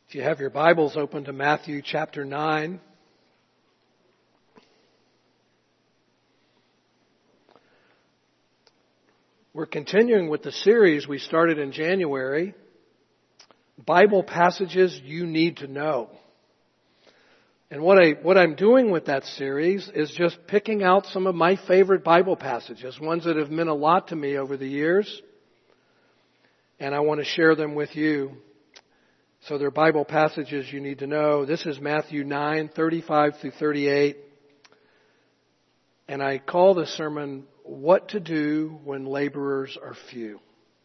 If you have your Bibles open to Matthew chapter 9. We're continuing with the series we started in January, Bible Passages You Need to Know. And what I'm doing with that series is just picking out some of my favorite Bible passages, ones that have meant a lot to me over the years. And I want to share them with you. So they're Bible passages you need to know. This is Matthew 9:35 through 38. And I call this sermon, What to Do When Laborers Are Few.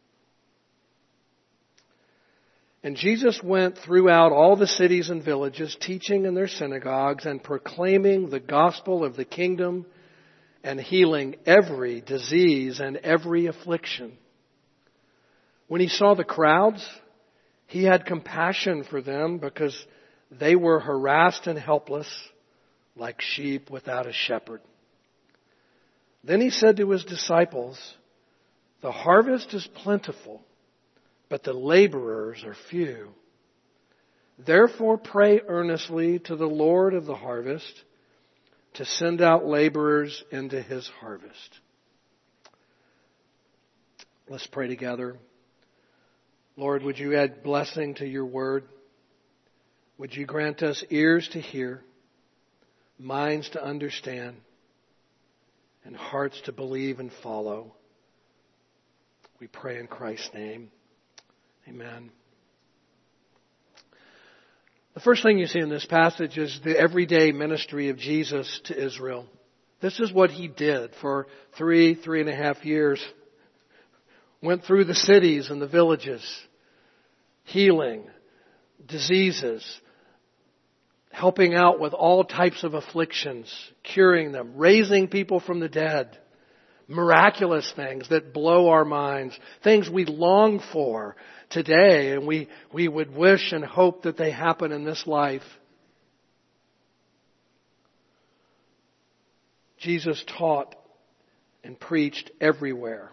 And Jesus went throughout all the cities and villages, teaching in their synagogues and proclaiming the gospel of the kingdom and healing every disease and every affliction. When he saw the crowds, he had compassion for them because they were harassed and helpless like sheep without a shepherd. Then he said to his disciples, The harvest is plentiful, but the laborers are few. Therefore pray earnestly to the Lord of the harvest to send out laborers into his harvest. Let's pray together. Lord, would you add blessing to your word? Would you grant us ears to hear, minds to understand, and hearts to believe and follow? We pray in Christ's name. Amen. The first thing you see in this passage is the everyday ministry of Jesus to Israel. This is what he did for 3.5 years. Went through the cities and the villages, healing diseases, helping out with all types of afflictions, curing them, raising people from the dead, miraculous things that blow our minds, things we long for today and we would wish and hope that they happen in this life. Jesus taught and preached everywhere.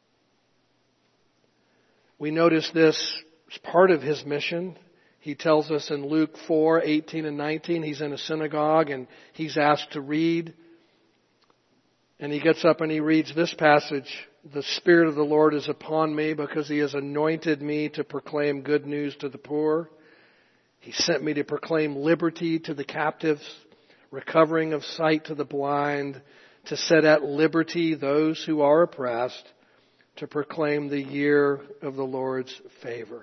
We notice this as part of his mission. He tells us in Luke 4:18 and 19, he's in a synagogue and he's asked to read. And he gets up and he reads this passage, The Spirit of the Lord is upon me because he has anointed me to proclaim good news to the poor. He sent me to proclaim liberty to the captives, recovering of sight to the blind, to set at liberty those who are oppressed, to proclaim the year of the Lord's favor.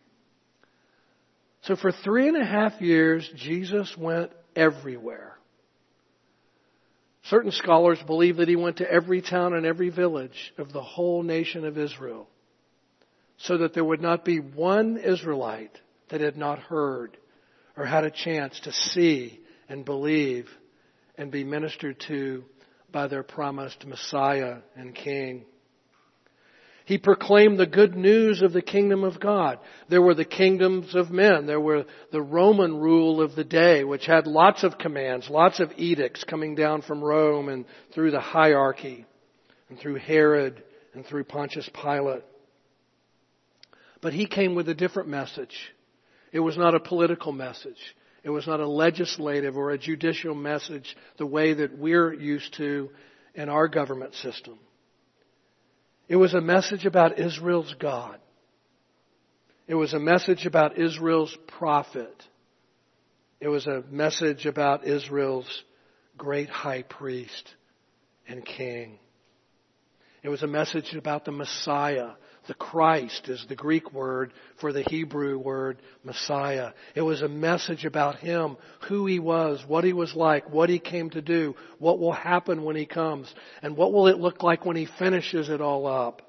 So for 3.5 years, Jesus went everywhere. Certain scholars believe that he went to every town and every village of the whole nation of Israel, so that there would not be one Israelite that had not heard or had a chance to see and believe and be ministered to by their promised Messiah and King. He proclaimed the good news of the kingdom of God. There were the kingdoms of men. There were the Roman rule of the day, which had lots of commands, lots of edicts coming down from Rome and through the hierarchy and through Herod and through Pontius Pilate. But he came with a different message. It was not a political message. It was not a legislative or a judicial message the way that we're used to in our government system. It was a message about Israel's God. It was a message about Israel's prophet. It was a message about Israel's great high priest and king. It was a message about the Messiah. The Christ is the Greek word for the Hebrew word Messiah. It was a message about him, who he was, what he was like, what he came to do, what will happen when he comes, and what will it look like when he finishes it all up.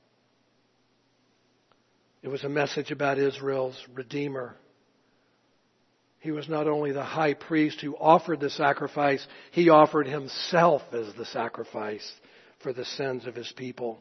It was a message about Israel's Redeemer. He was not only the high priest who offered the sacrifice, he offered himself as the sacrifice for the sins of his people.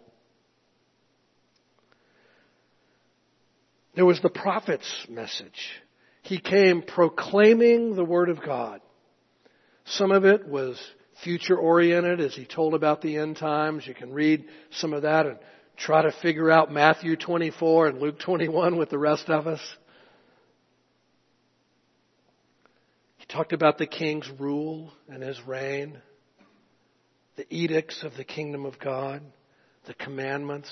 There was the prophet's message. He came proclaiming the Word of God. Some of it was future-oriented as he told about the end times. You can read some of that and try to figure out Matthew 24 and Luke 21 with the rest of us. He talked about the king's rule and his reign, the edicts of the kingdom of God, the commandments.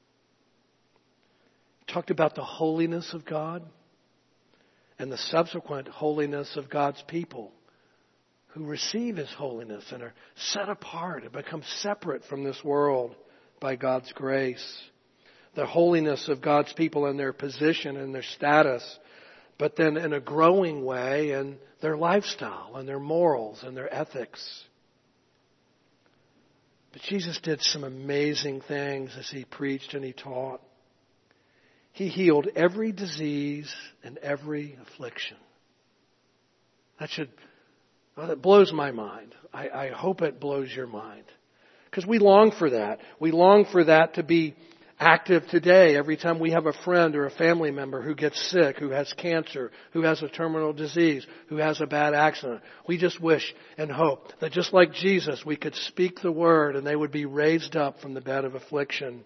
He talked about the holiness of God and the subsequent holiness of God's people who receive His holiness and are set apart and become separate from this world by God's grace. The holiness of God's people and their position and their status, but then in a growing way in their lifestyle and their morals and their ethics. But Jesus did some amazing things as He preached and He taught. He healed every disease and every affliction. That blows my mind. I hope it blows your mind. Because we long for that. We long for that to be active today. Every time we have a friend or a family member who gets sick, who has cancer, who has a terminal disease, who has a bad accident, we just wish and hope that just like Jesus, we could speak the word and they would be raised up from the bed of affliction.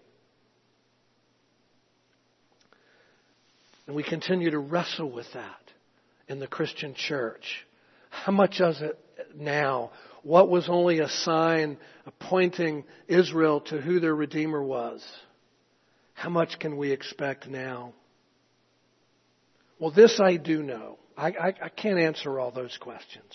And we continue to wrestle with that in the Christian church. How much is it now? What was only a sign pointing Israel to who their Redeemer was? How much can we expect now? Well, this I do know. I can't answer all those questions.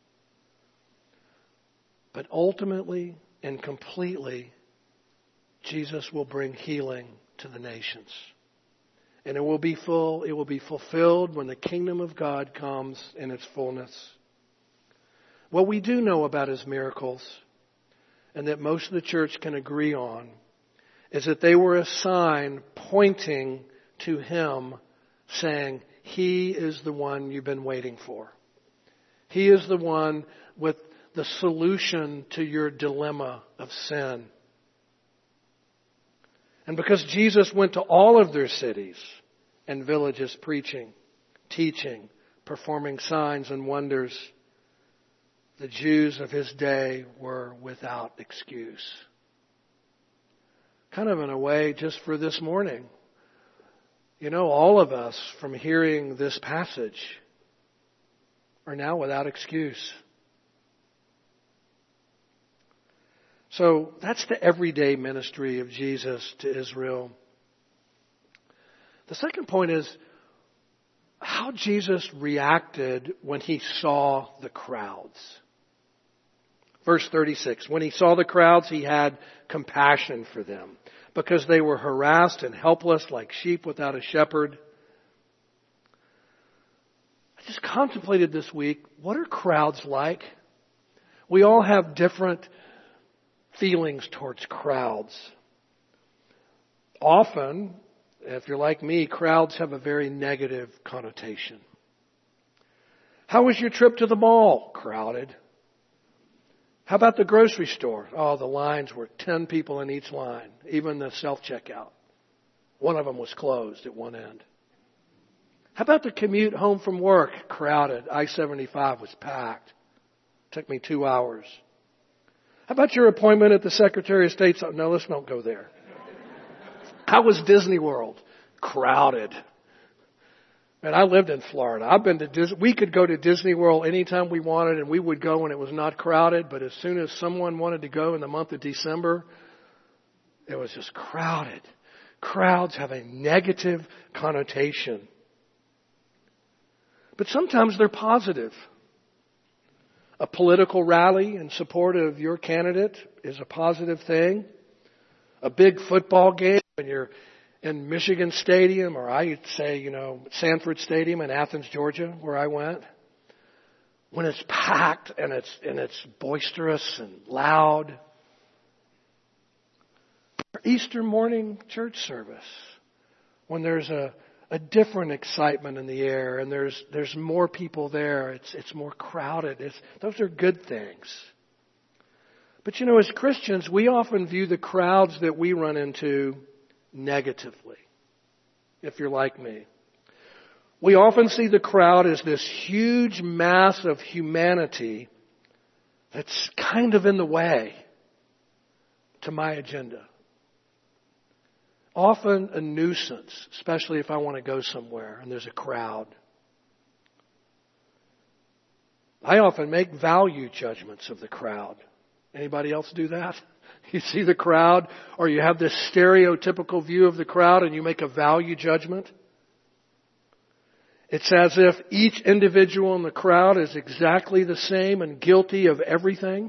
But ultimately and completely, Jesus will bring healing to the nations. And it will be fulfilled when the kingdom of God comes in its fullness. What we do know about His miracles, and that most of the church can agree on, is that they were a sign pointing to Him, saying, He is the one you've been waiting for. He is the one with the solution to your dilemma of sin. And because Jesus went to all of their cities and villages preaching, teaching, performing signs and wonders, the Jews of His day were without excuse. Kind of in a way, just for this morning. You know, all of us from hearing this passage are now without excuse. So that's the everyday ministry of Jesus to Israel. The second point is how Jesus reacted when He saw the crowds. Verse 36, when He saw the crowds, He had compassion for them because they were harassed and helpless like sheep without a shepherd. I just contemplated this week, what are crowds like? We all have different feelings towards crowds. Often, if you're like me, crowds have a very negative connotation. How was your trip to the mall? Crowded. How about the grocery store? Oh, the lines were 10 people in each line, even the self-checkout. One of them was closed at one end. How about the commute home from work? Crowded. I-75 was packed. Took me 2 hours. How about your appointment at the Secretary of State's? No, let's not go there. How was Disney World? Crowded. And I lived in Florida. I've been to Disney. We could go to Disney World anytime we wanted, and we would go when it was not crowded. But as soon as someone wanted to go in the month of December, it was just crowded. Crowds have a negative connotation. But sometimes they're positive. A political rally in support of your candidate is a positive thing. A big football game when you're in Michigan Stadium, or I'd say, Sanford Stadium in Athens, Georgia, where I went. When it's packed and it's boisterous and loud. Or Easter morning church service, when there's a different excitement in the air and there's more people there. It's more crowded. Those are good things. But as Christians, we often view the crowds that we run into negatively, if you're like me. We often see the crowd as this huge mass of humanity that's kind of in the way to my agenda. Often a nuisance, especially if I want to go somewhere and there's a crowd. I often make value judgments of the crowd. Anybody else do that? You see the crowd, or you have this stereotypical view of the crowd and you make a value judgment. It's as if each individual in the crowd is exactly the same and guilty of everything.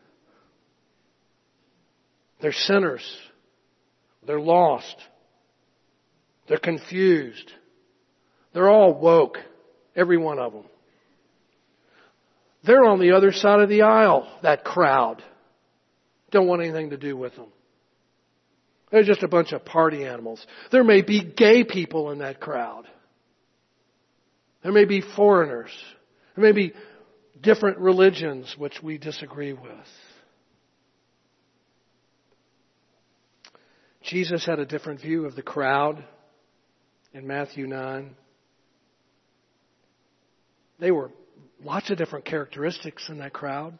They're sinners. They're lost. They're confused. They're all woke. Every one of them. They're on the other side of the aisle, that crowd. Don't want anything to do with them. They're just a bunch of party animals. There may be gay people in that crowd. There may be foreigners. There may be different religions which we disagree with. Jesus had a different view of the crowd in Matthew 9. There were lots of different characteristics in that crowd.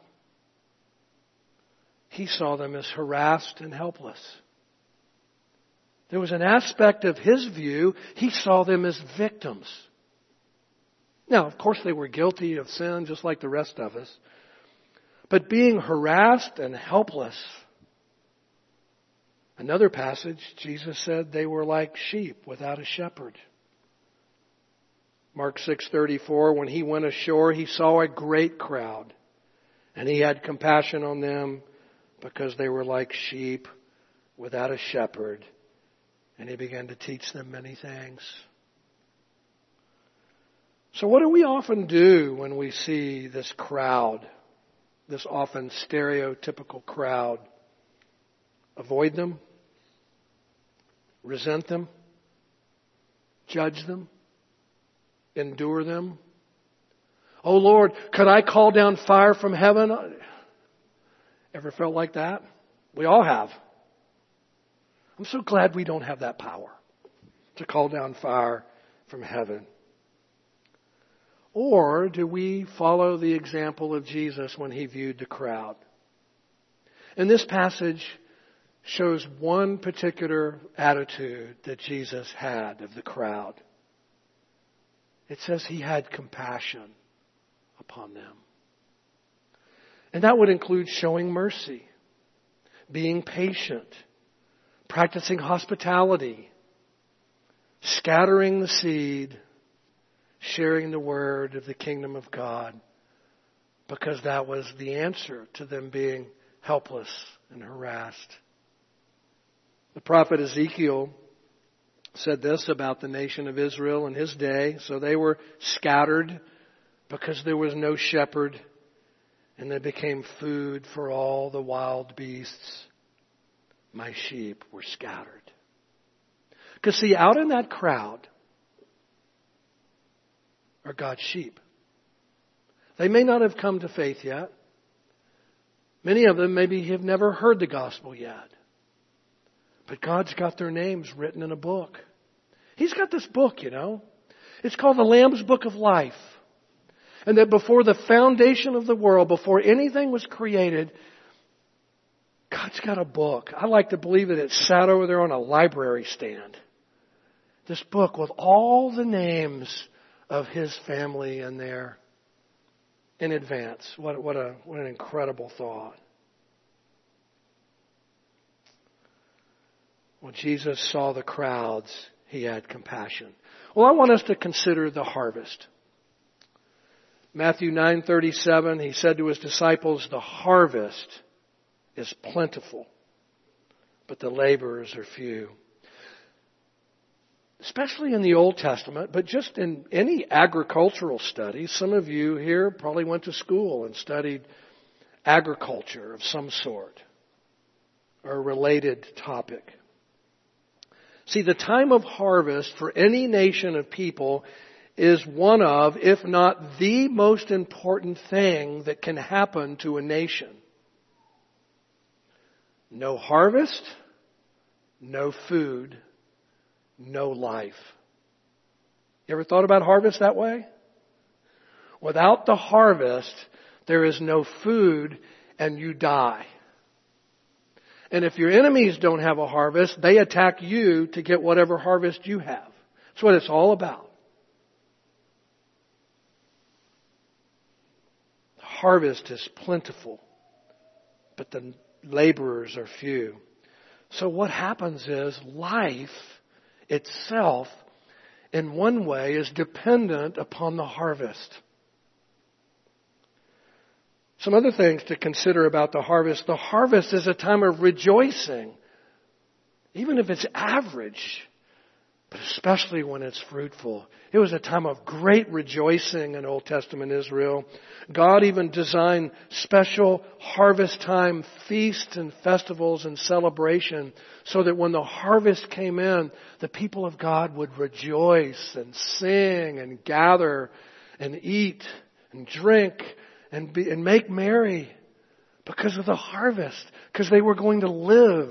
He saw them as harassed and helpless. There was an aspect of his view, he saw them as victims. Now, of course, they were guilty of sin just like the rest of us. But being harassed and helpless. Another passage, Jesus said they were like sheep without a shepherd. Mark 6:34, when he went ashore, he saw a great crowd, and he had compassion on them because they were like sheep without a shepherd, and he began to teach them many things. So what do we often do when we see this crowd, this often stereotypical crowd? Avoid them? Resent them? Judge them? Endure them? Oh Lord, could I call down fire from heaven? Ever felt like that? We all have. I'm so glad we don't have that power to call down fire from heaven. Or do we follow the example of Jesus when he viewed the crowd? And this passage shows one particular attitude that Jesus had of the crowd. It says he had compassion upon them. And that would include showing mercy, being patient, practicing hospitality, scattering the seed, sharing the word of the kingdom of God, because that was the answer to them being helpless and harassed. The prophet Ezekiel said this about the nation of Israel in his day. So they were scattered because there was no shepherd, and they became food for all the wild beasts. My sheep were scattered. Because see, out in that crowd are God's sheep. They may not have come to faith yet. Many of them maybe have never heard the gospel yet. But God's got their names written in a book. He's got this book, you know. It's called the Lamb's Book of Life. And that before the foundation of the world, before anything was created, God's got a book. I like to believe that it sat over there on a library stand. This book with all the names of His family in there in advance. What an incredible thought. When Jesus saw the crowds, He had compassion. Well, I want us to consider the harvest. Matthew 9:37, He said to His disciples, the harvest is plentiful, but the laborers are few. Especially in the Old Testament, but just in any agricultural studies. Some of you here probably went to school and studied agriculture of some sort or a related topic. See, the time of harvest for any nation of people is one of, if not the most important thing that can happen to a nation. No harvest, no food, no life. You ever thought about harvest that way? Without the harvest, there is no food and you die. And if your enemies don't have a harvest, they attack you to get whatever harvest you have. That's what it's all about. harvest is plentiful, but the laborers are few. So what happens is life itself, in one way, is dependent upon the harvest. Some other things to consider about the harvest. The harvest is a time of rejoicing, even if it's average, but especially when it's fruitful. It was a time of great rejoicing in Old Testament Israel. God even designed special harvest time feasts and festivals and celebration so that when the harvest came in, the people of God would rejoice and sing and gather and eat and drink and make merry because of the harvest, because they were going to live.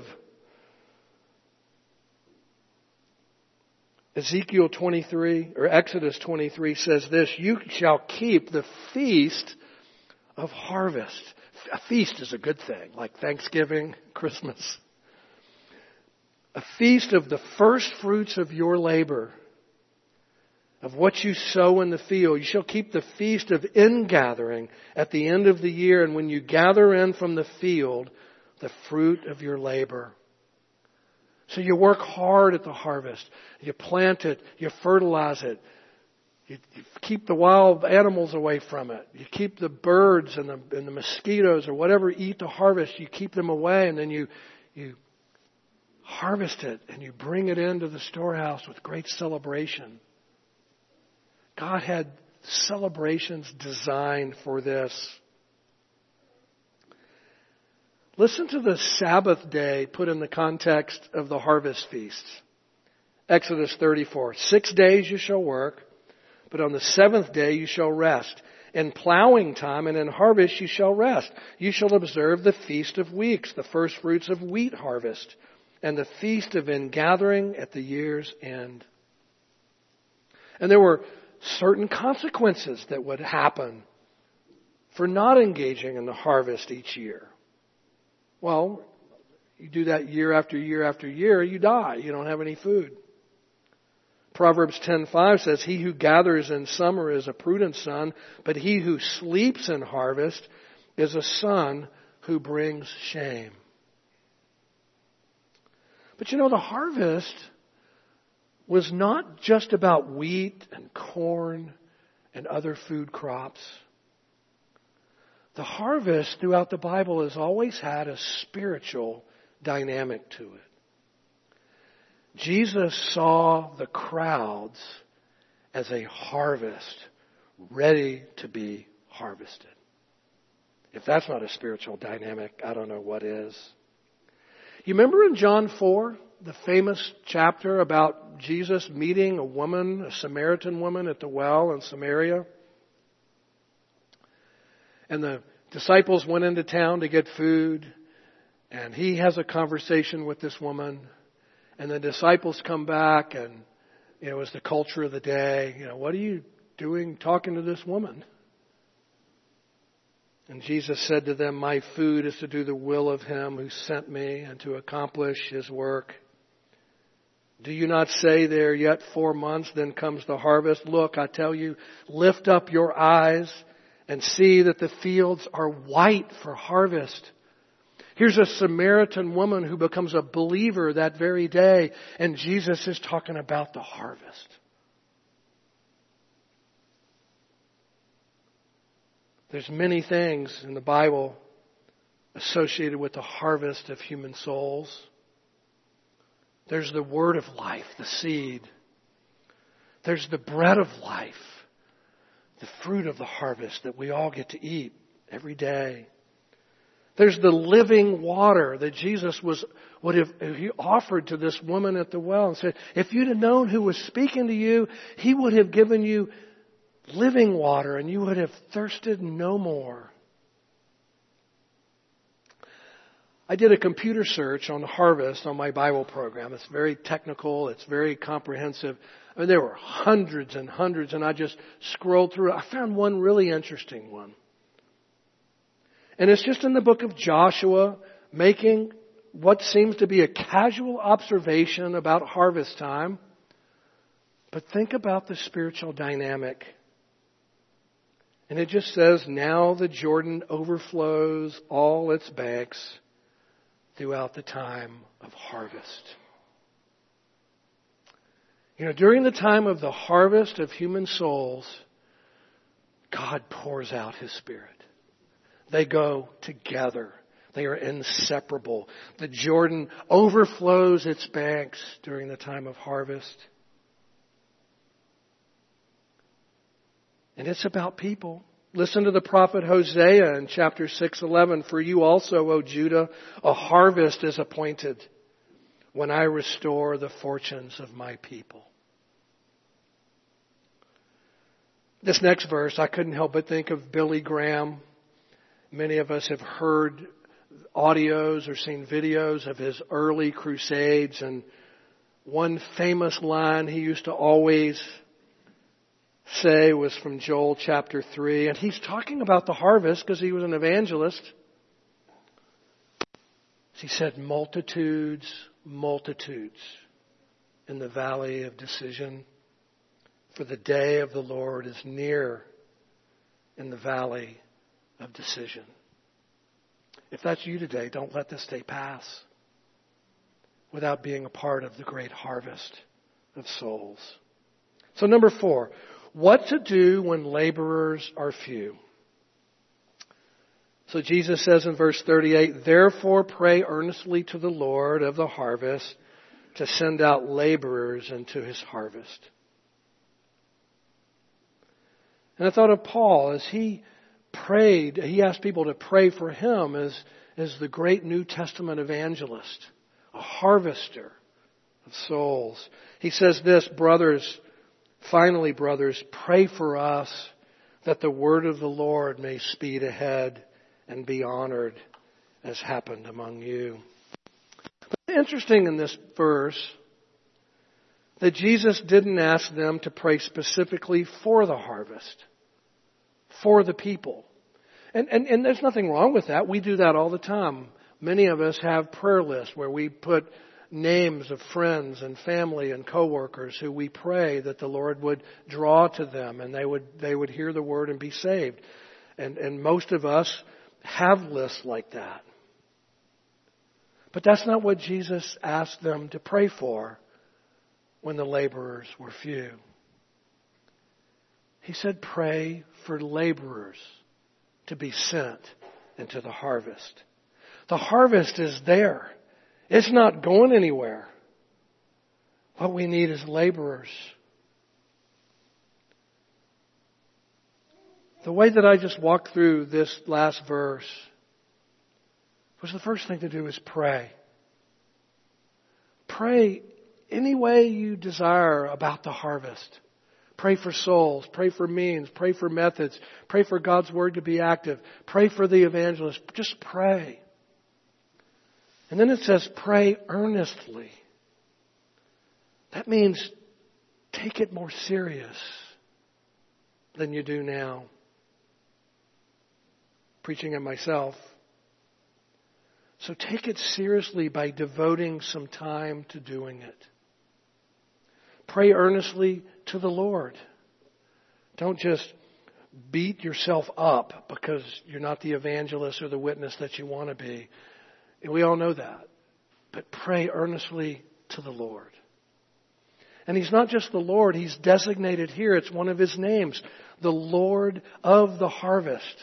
Ezekiel 23, or Exodus 23 says this, "You shall keep the feast of harvest." A feast is a good thing, like Thanksgiving, Christmas. A feast of the first fruits of your labor, of what you sow in the field. You shall keep the feast of ingathering at the end of the year, and when you gather in from the field the fruit of your labor. So you work hard at the harvest. You plant it. You fertilize it. You keep the wild animals away from it. You keep the birds and the mosquitoes or whatever eat the harvest. You keep them away, and then you harvest it and you bring it into the storehouse with great celebration. God had celebrations designed for this. Listen to the Sabbath day put in the context of the harvest feasts. Exodus 34. 6 days you shall work, but on the seventh day you shall rest. In plowing time and in harvest you shall rest. You shall observe the Feast of Weeks, the first fruits of wheat harvest, and the Feast of Ingathering at the year's end. And there were certain consequences that would happen for not engaging in the harvest each year. Well, you do that year after year after year, you die. You don't have any food. Proverbs 10:5 says, "He who gathers in summer is a prudent son, but he who sleeps in harvest is a son who brings shame." But you know, the harvest was not just about wheat and corn and other food crops. The harvest throughout the Bible has always had a spiritual dynamic to it. Jesus saw the crowds as a harvest ready to be harvested. If that's not a spiritual dynamic, I don't know what is. You remember in John 4, the famous chapter about Jesus meeting a woman, a Samaritan woman at the well in Samaria? And the disciples went into town to get food, and he has a conversation with this woman, and the disciples come back, and it was the culture of the day. What are you doing talking to this woman? And Jesus said to them, "My food is to do the will of him who sent me and to accomplish his work. Do you not say there, yet 4 months, then comes the harvest? Look, I tell you, lift up your eyes and see that the fields are white for harvest." Here's a Samaritan woman who becomes a believer that very day, and Jesus is talking about the harvest. There's many things in the Bible associated with the harvest of human souls. There's the word of life, the seed. There's the bread of life, the fruit of the harvest that we all get to eat every day. There's the living water that Jesus he offered to this woman at the well and said, if you'd have known who was speaking to you, he would have given you living water and you would have thirsted no more. I did a computer search on harvest on my Bible program. It's very technical. It's very comprehensive. There were hundreds and hundreds, and I just scrolled through it. I found one really interesting one. And it's just in the book of Joshua, making what seems to be a casual observation about harvest time. But think about the spiritual dynamic. And it just says, now the Jordan overflows all its banks throughout the time of harvest. You know, during the time of the harvest of human souls, God pours out His Spirit. They go together. They are inseparable. The Jordan overflows its banks during the time of harvest. And it's about people. Listen to the prophet Hosea in chapter 6:11. For you also, O Judah, a harvest is appointed when I restore the fortunes of my people. This next verse, I couldn't help but think of Billy Graham. Many of us have heard audios or seen videos of his early crusades, and one famous line he used to always say was from Joel chapter 3, and he's talking about the harvest because he was an evangelist. He said, multitudes, multitudes in the valley of decision, for the day of the Lord is near in the valley of decision. If that's you today, don't let this day pass without being a part of the great harvest of souls. So number 4, what to do when laborers are few. So Jesus says in verse 38, therefore pray earnestly to the Lord of the harvest to send out laborers into His harvest. And I thought of Paul as he prayed, he asked people to pray for him as the great New Testament evangelist, a harvester of souls. He says this, finally, brothers, pray for us that the word of the Lord may speed ahead and be honored as happened among you. But interesting in this verse that Jesus didn't ask them to pray specifically for the harvest, for the people. And there's nothing wrong with that. We do that all the time. Many of us have prayer lists where we put names of friends and family and coworkers who we pray that the Lord would draw to them and they would hear the word and be saved. And most of us have lists like that. But that's not what Jesus asked them to pray for when the laborers were few. He said, pray for laborers to be sent into the harvest. The harvest is there. It's not going anywhere. What we need is laborers. The way that I just walked through this last verse was the first thing to do is pray. Pray any way you desire about the harvest. Pray for souls. Pray for means. Pray for methods. Pray for God's Word to be active. Pray for the evangelist. Just pray. And then it says, pray earnestly. That means take it more serious than you do now. Preaching it myself. So take it seriously by devoting some time to doing it. Pray earnestly to the Lord. Don't just beat yourself up because you're not the evangelist or the witness that you want to be. We all know that. But pray earnestly to the Lord. And He's not just the Lord. He's designated here. It's one of His names. The Lord of the harvest.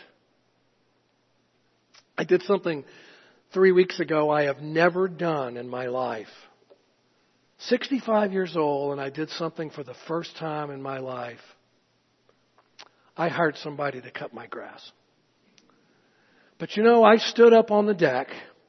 I did something 3 weeks ago I have never done in my life. 65 years old, and I did something for the first time in my life. I hired somebody to cut my grass. But you know, I stood up on the deck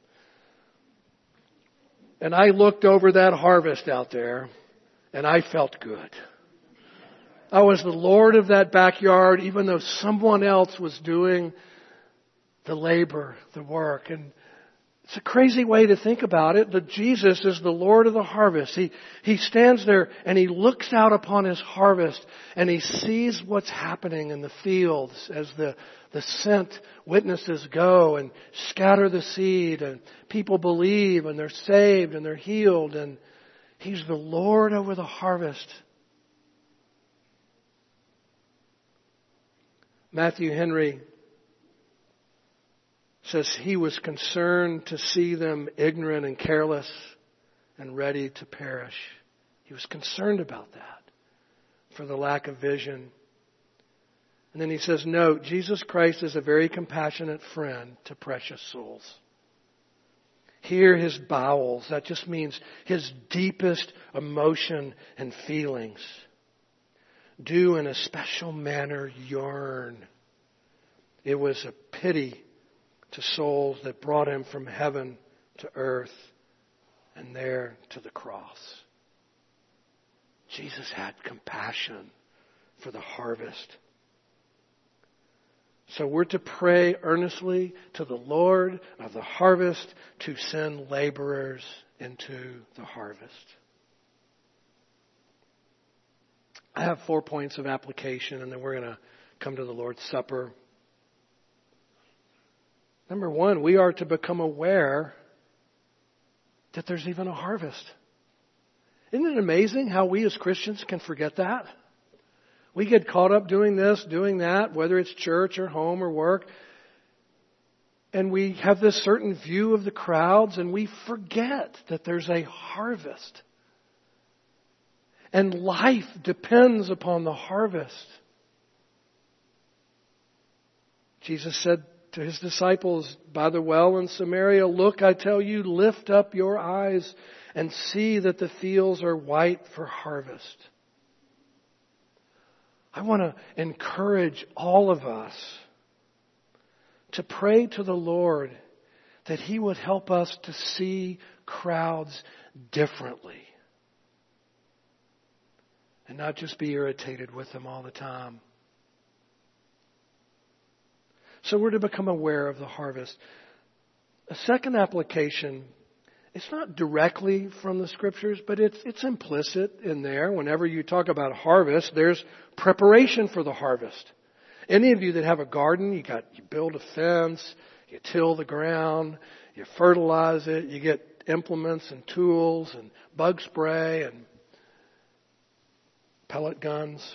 and I looked over that harvest out there and I felt good. I was the Lord of that backyard, even though someone else was doing the labor, the work. And it's a crazy way to think about it, but Jesus is the Lord of the harvest. He stands there and He looks out upon His harvest and He sees what's happening in the fields as the sent witnesses go and scatter the seed and people believe and they're saved and they're healed, and He's the Lord over the harvest. Matthew Henry says he was concerned to see them ignorant and careless and ready to perish. He was concerned about that for the lack of vision. And then he says, note, Jesus Christ is a very compassionate friend to precious souls. Hear his bowels. That just means his deepest emotion and feelings. Do in a special manner yearn. It was a pity to souls that brought him from heaven to earth and there to the cross. Jesus had compassion for the harvest. So we're to pray earnestly to the Lord of the harvest to send laborers into the harvest. I have 4 points of application, and then we're going to come to the Lord's Supper. Number 1, we are to become aware that there's even a harvest. Isn't it amazing how we as Christians can forget that? We get caught up doing this, doing that, whether it's church or home or work. And we have this certain view of the crowds, and we forget that there's a harvest. And life depends upon the harvest. Jesus said to his disciples by the well in Samaria, look, I tell you, lift up your eyes and see that the fields are white for harvest. I want to encourage all of us to pray to the Lord that he would help us to see crowds differently and not just be irritated with them all the time. So we're to become aware of the harvest. A second application, it's not directly from the Scriptures, but it's implicit in there. Whenever you talk about harvest, there's preparation for the harvest. Any of you that have a garden, you build a fence, you till the ground, you fertilize it, you get implements and tools and bug spray and pellet guns.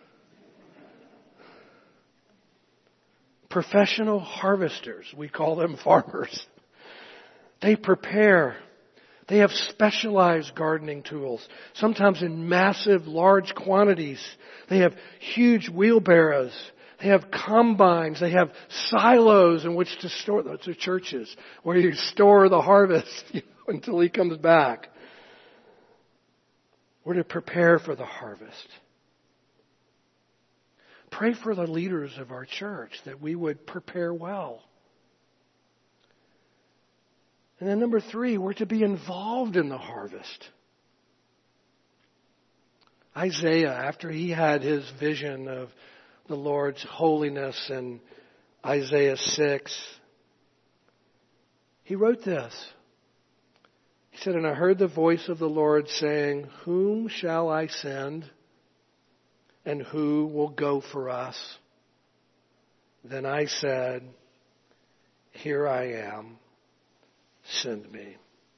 Professional harvesters, we call them farmers. They prepare. They have specialized gardening tools, sometimes in massive, large quantities. They have huge wheelbarrows. They have combines. They have silos in which to store. Those are churches where you store the harvest until he comes back. We're to prepare for the harvest. Pray for the leaders of our church that we would prepare well. And then number 3, we're to be involved in the harvest. Isaiah, after he had his vision of the Lord's holiness in Isaiah 6, he wrote this. He said, and I heard the voice of the Lord saying, whom shall I send? And who will go for us? Then I said, here I am, send me.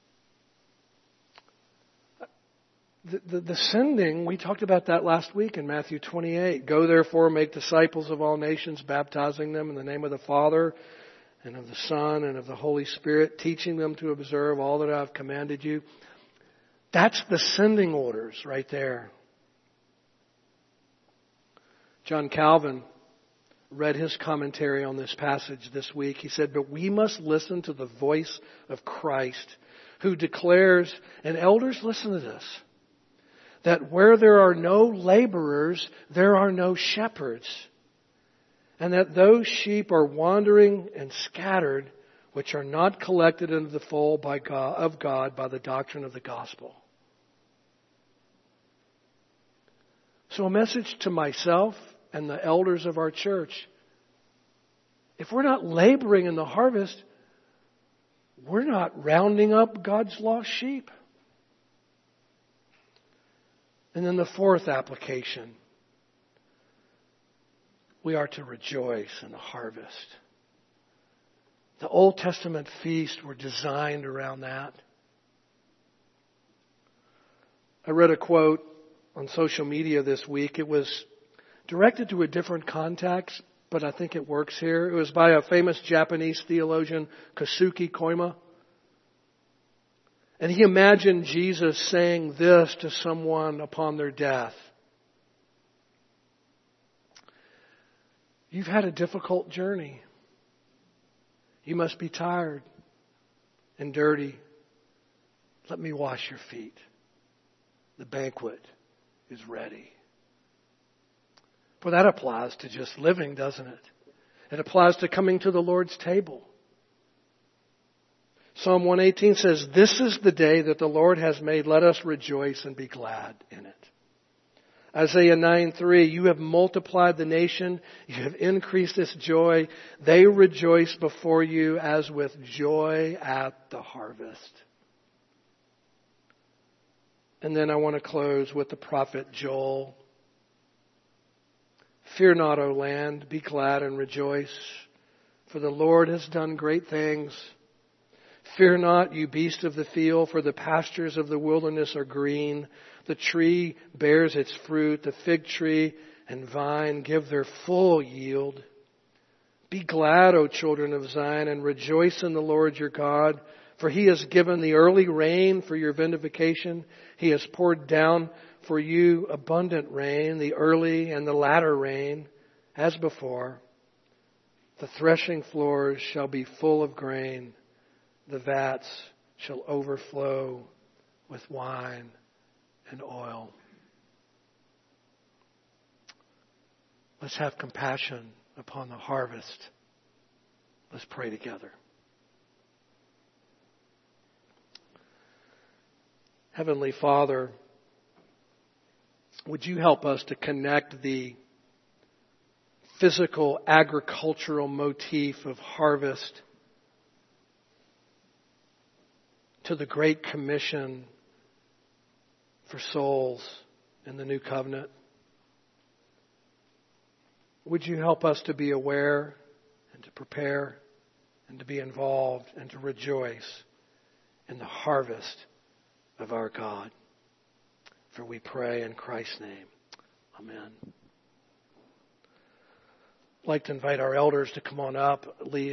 The sending, we talked about that last week in Matthew 28. Go therefore, make disciples of all nations, baptizing them in the name of the Father and of the Son and of the Holy Spirit, teaching them to observe all that I have commanded you. That's the sending orders right there. John Calvin read his commentary on this passage this week. He said, but we must listen to the voice of Christ who declares, and elders, listen to this, that where there are no laborers, there are no shepherds, and that those sheep are wandering and scattered, which are not collected into the fold of God by the doctrine of the gospel. So a message to myself and the elders of our church. If we're not laboring in the harvest, we're not rounding up God's lost sheep. And then the fourth application, we are to rejoice in the harvest. The Old Testament feasts were designed around that. I read a quote on social media this week. It was directed to a different context, but I think it works here. It was by a famous Japanese theologian, Kosuke Koima. And he imagined Jesus saying this to someone upon their death. You've had a difficult journey. You must be tired and dirty. Let me wash your feet. The banquet is ready. Well, that applies to just living, doesn't it? It applies to coming to the Lord's table. Psalm 118 says, "This is the day that the Lord has made. Let us rejoice and be glad in it." Isaiah 9:3, "You have multiplied the nation. You have increased its joy. They rejoice before you as with joy at the harvest." And then I want to close with the prophet Joel. "Fear not, O land, be glad and rejoice, for the Lord has done great things. Fear not, you beast of the field, for the pastures of the wilderness are green. The tree bears its fruit, the fig tree and vine give their full yield. Be glad, O children of Zion, and rejoice in the Lord your God, for He has given the early rain for your vindication. He has poured down for you abundant rain, the early and the latter rain, as before. The threshing floors shall be full of grain. The vats shall overflow with wine and oil." Let's have compassion upon the harvest. Let's pray together. Heavenly Father, would you help us to connect the physical agricultural motif of harvest to the Great Commission for souls in the New Covenant? Would you help us to be aware and to prepare and to be involved and to rejoice in the harvest of our God? For we pray in Christ's name. Amen. I'd like to invite our elders to come on up. Lee,